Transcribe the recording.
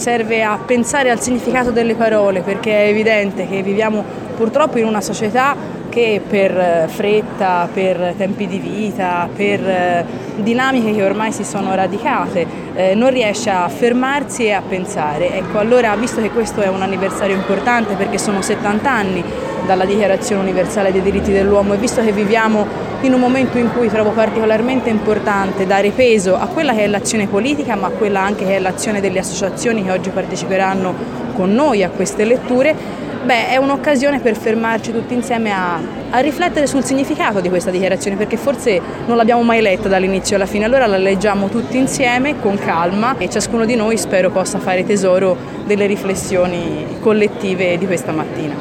serve a pensare al significato delle parole, perché è evidente che viviamo purtroppo in una società che per fretta, per tempi di vita, per dinamiche che ormai si sono radicate, non riesce a fermarsi e a pensare. Ecco, allora, visto che questo è un anniversario importante perché sono 70 anni dalla Dichiarazione Universale dei Diritti dell'Uomo e visto che viviamo in un momento in cui trovo particolarmente importante dare peso a quella che è l'azione politica, ma a quella anche che è l'azione delle associazioni che oggi parteciperanno con noi a queste letture, è un'occasione per fermarci tutti insieme a riflettere sul significato di questa dichiarazione, perché forse non l'abbiamo mai letta dall'inizio alla fine, allora la leggiamo tutti insieme con calma e ciascuno di noi spero possa fare tesoro delle riflessioni collettive di questa mattina.